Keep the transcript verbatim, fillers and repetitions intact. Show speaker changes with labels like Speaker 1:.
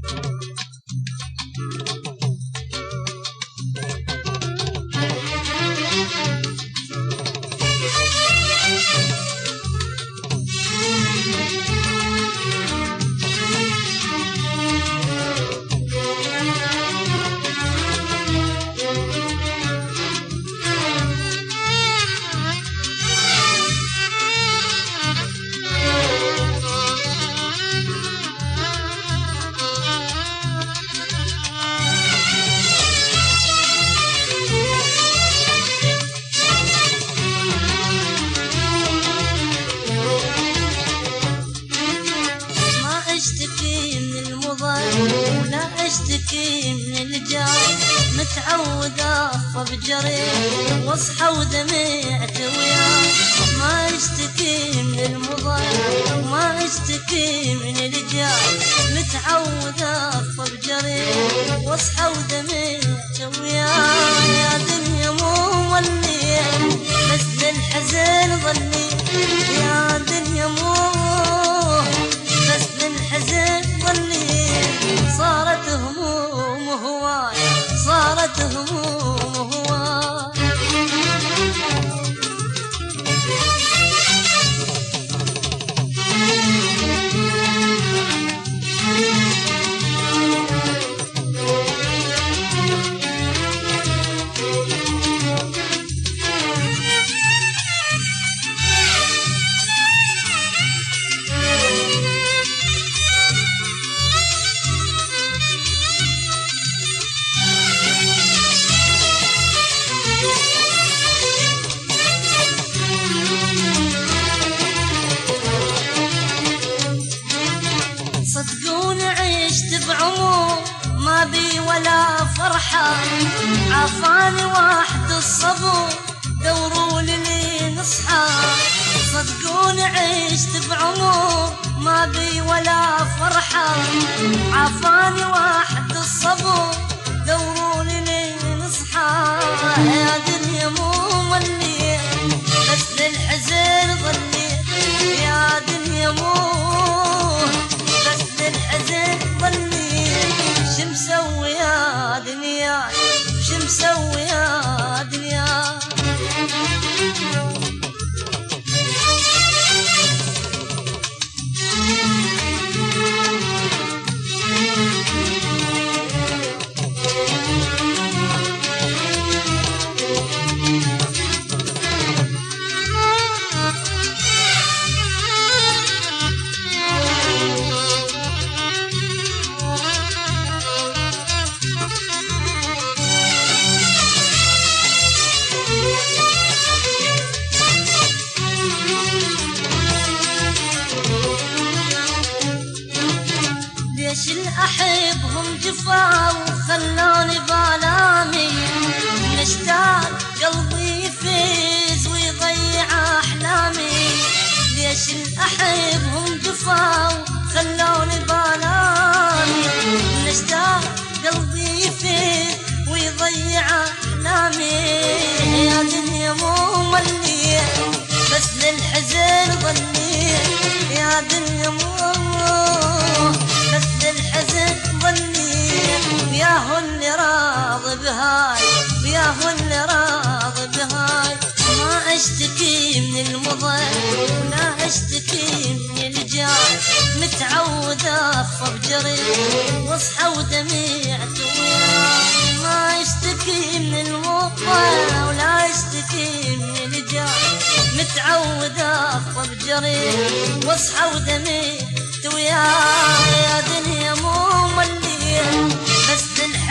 Speaker 1: اشتكي من الجار، متعودة اصفى بجري واصحى ودمعت وياه. ما اشتكي من المضر ما اشتكي من الجار، متعودة اصفى بجري واصحى ودمعت وياه. يا دنيا مو مولي بس للحزن ظلي، يا دنيا مو بس للحزن ظلي. صارت هموم هواي صارت هموم هواي. صدقوني عشت بعمر ما بي ولا فرحة، عافاني واحد الصبر دوروا لي نصحى. صدقوني عشت بعمر ما بي ولا فرحة، عافاني واحد الصبر دوروا لي نصحى. يا دنيا مو ملي بس للحزن ظلي، يا دنيا مو الحزن ظلي. شمسوي يا دنيا شمسوي يا دنيا. ليش الأحبهم جفا وخلوني بالامي، نشتاق قلبي يفيز ويضيع أحلامي. ليش الأحبهم جفا وخلوني بالامي، نشتاق قلبي يفيز ويضيع أحلامي. يا دنيا مو ملي بس للحزن ظلي، يا دنيا مو بس للحزن ظلي. وياهو اللي راضي بهاي وياهو اللي راضي بهاي. ما اشتكي من المضر ولا اشتكي من الجار، متعودة اصفى بجري واصحى ودمعت وياه. ما اشتكي من المضر ولا اشتكي من الجار، متعودة اصفى بجري واصحى ودمعت وياه. يا دنيا مو ملي بس